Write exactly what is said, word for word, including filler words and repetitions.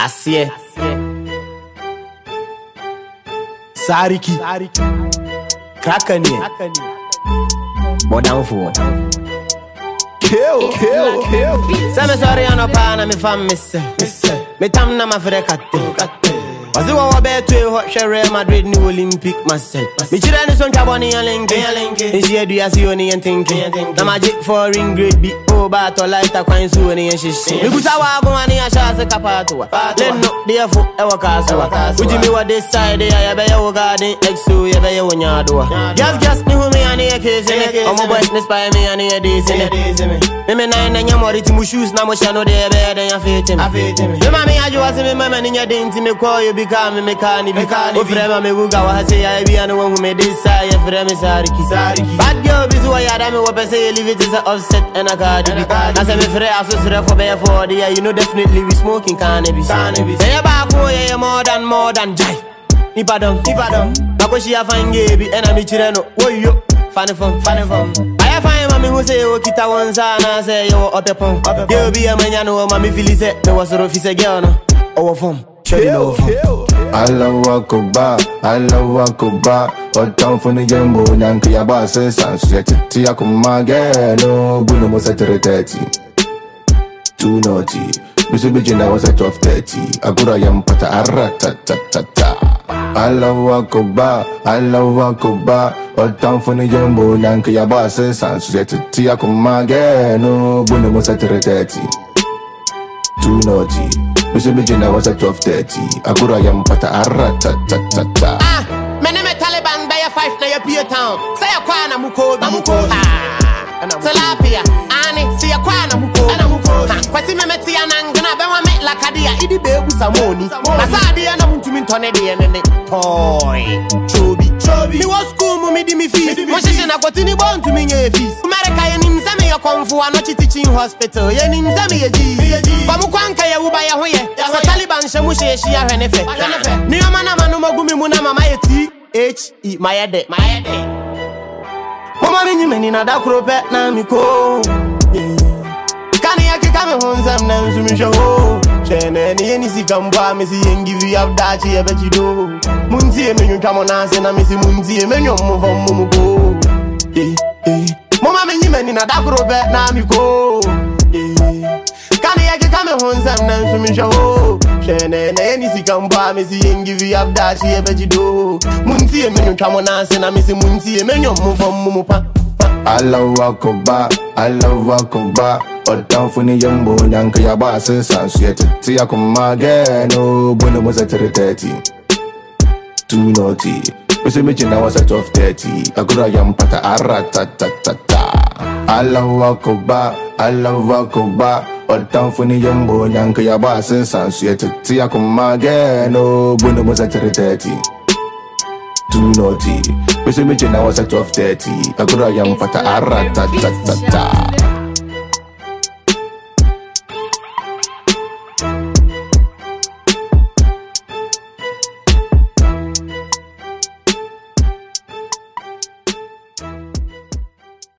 Asiye Sariki Krakani Modern fool Kill, kill, kill Say me sorry on a pan and me fam miss Me tam na ma fere katte Wazi wa wabetu e hot Real Madrid New Olympic myself. Me chira ni son chaboni ya linke Nisi edu ya si oni yen tinke Na magic for ring grade beat Oh bato lighter kwa insu oni yen shishi Mi kusa wago wani ya shase kapatuwa Leno diya fu ewa kasuwa Uji mi wa this side ya yabe ya wo garden Exo yabe ya wo nyadowa Gas gas ni humi ya ni ya kesene Omo boys nispire mi ya ni ya desene Mimi na ina nyamori ti mu shoes na mo shano de yabe ya den ya fete me Mi mami ya juwa si mi meme ni nya dinti mi kwa yo bi Kami mekani bi O frema me wuga wa hase ya ebi anu wangu me disa ya frema sariki Bad girl bizu wa yada me wapese ye leave it is a offset and a cardi bi Na se me fre aso sre for bear for the year you know definitely we smoking cannabis Say ya baku ye ye more than more than jai Ipadon, Ipadon Bako shi ya fange bi ena mi chireno Woyo, funny fun, funny fun Aya fine mami who say yo kita wanza na say yo otepon Yo bi ya menya no mami fili se me wasoro fi se girl no Owo fun Kill, kill Allahu Akbar, Allahu Akbar. Otan funi jembo nyanki ya base sansu ya titi ya kumageno. Bunu mo setere thirty Too naughty Bisu bijina was at twelve thirty Agura yampata aratatatata Allahu Akbar, Allahu Akbar. Otan funi jembo nyanki ya base sansu ya titi ya kumageno. Bunu mo setere thirty Too naughty Bisu bijina was at twelve thirty Agura yampata aratatatata Ah, me name Taliban by a five na your Pier Town. Say a kwana muko, muko. Tilapia, ani, see a kwana muko, muko. Kwasi me meti ananga na be wa me lakadia idi bebu samoni. Na sadia na muntu mintone de nene. Toy, chobi, chobi. Mi was school mu mi di mi fees. Mo sheshe na kwati ni bon to mi nye fees. America ye nim se me yo konfu anochi teaching hospital. Ye nim se me ye ji. Kwa mu kwanka ye uba ye hoye. Sa Taliban she mu sheshi ya hwenefe. Ni yo mana manu magumi mu na mama ye ti. H E Mayede, Mayede. Mama minyi meni na da krope na miko. Kani ya kika me honzam na nzumi show. Chene ni yeni si kambwa me si yengivi ya dachi ya bechido. Munzi e menyu kamo nase na misi munzi e menyu mwa mumuko. Mama minyi meni na da krope na miko. Kani ya kika me honzam na nzumi show. Chene ni yeni si kambwa me si yengivi ya dachi ya bechido. Munzi e menyu kamo nase na misi munzi e menyu mwa mumupa. Allahu Akbar, Allahu Akbar. Otan funi jembo nyanki ya base sansu ya titi ya kumageno. Bunu mo setere thirty Too naughty Bisu mijina was at twelve thirty Agura yampata aratatatata Allahu Akbar, Allahu Akbar. Otan funi jembo nyanki ya base sansu ya titi ya kumageno. Bunu mo setere thirty Too naughty Bisu mijina was at twelve thirty Agura yampata aratatatata